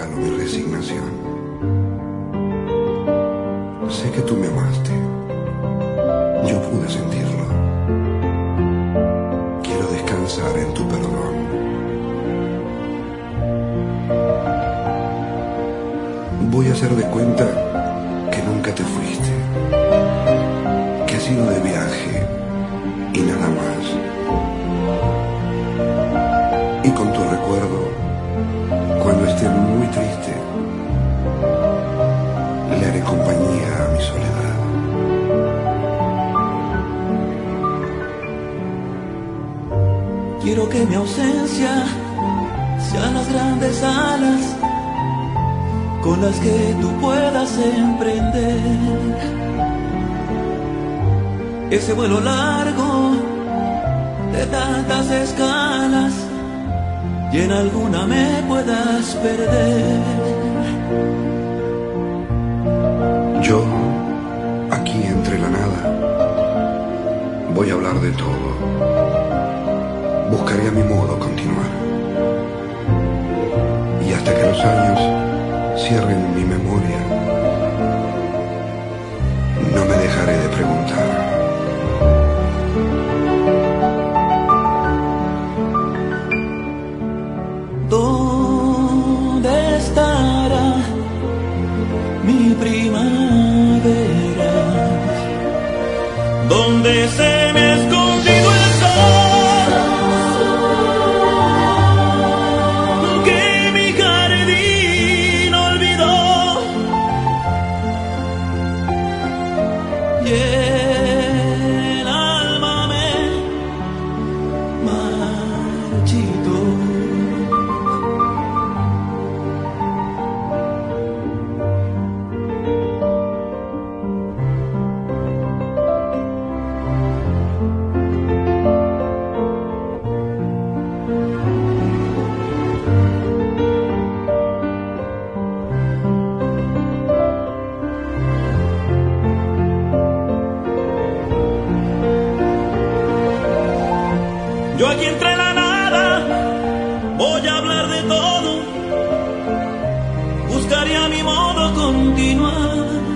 regalo mi resignación. Sé que tú me amaste. Yo pude sentirlo. Quiero descansar en tu perdón. Voy a hacer de cuenta que nunca te fuiste, que has ido de viaje y nada más. Y con tu recuerdo, cuando esté muy triste, le haré compañía a mi soledad. Quiero que mi ausencia sean las grandes alas con las que tú puedas emprender ese vuelo largo de tantas escalas y en alguna me puedas perder. Yo, aquí entre la nada, voy a hablar de todo. Buscaré a mi modo continuar. Y hasta que los años cierren mi memoria, no me dejaré de preguntar. ¿Dónde estará mi primavera? ¿Dónde se me ha escondido el sol que mi jardín olvidó? Y el alma me marchitó. Yo aquí entre la nada voy a hablar de todo, buscaré a mi modo continuar.